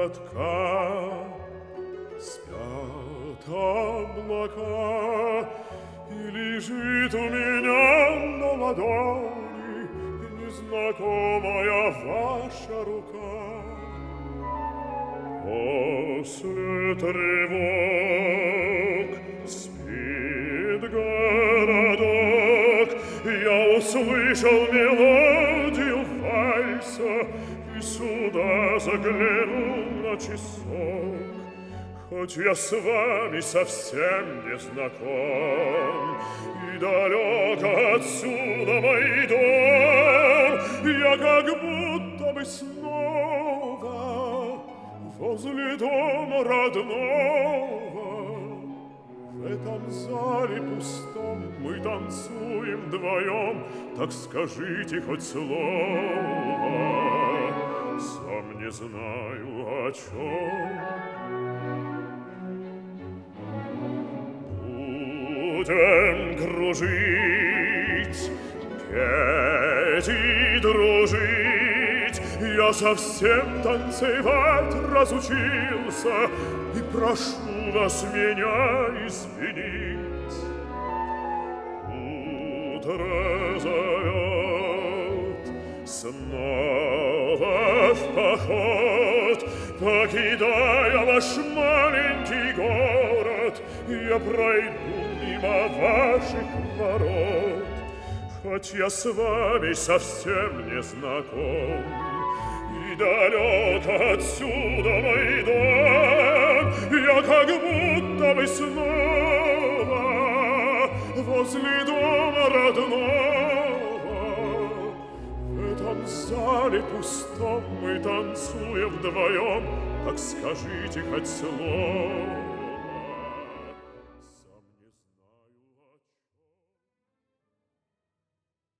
городка. Спят облака, и лежит у меня на ладони незнакомая ваша рука. После тревог спит городок, я услышал мелодию вальса и сюда заглянул на часок. Хоть я с вами совсем не знаком, и далек отсюда мой дом, я как будто бы снова возле дома родного. В этом зале пустом мы танцуем вдвоем, так скажите хоть слово, сам не знаю о чем. Будем кружить, петь и дружить, я совсем танцевать разучился, и прошу вас меня извинить. Утро зовет снова в поход, покидая ваш маленький город, я пройду мимо ваших ворот. Хоть я с вами совсем не знаком, и далек отсюда мой дом, я как будто бы снова возле дома родного. В этом зале пустом мы танцуем вдвоем, так скажите хоть слово,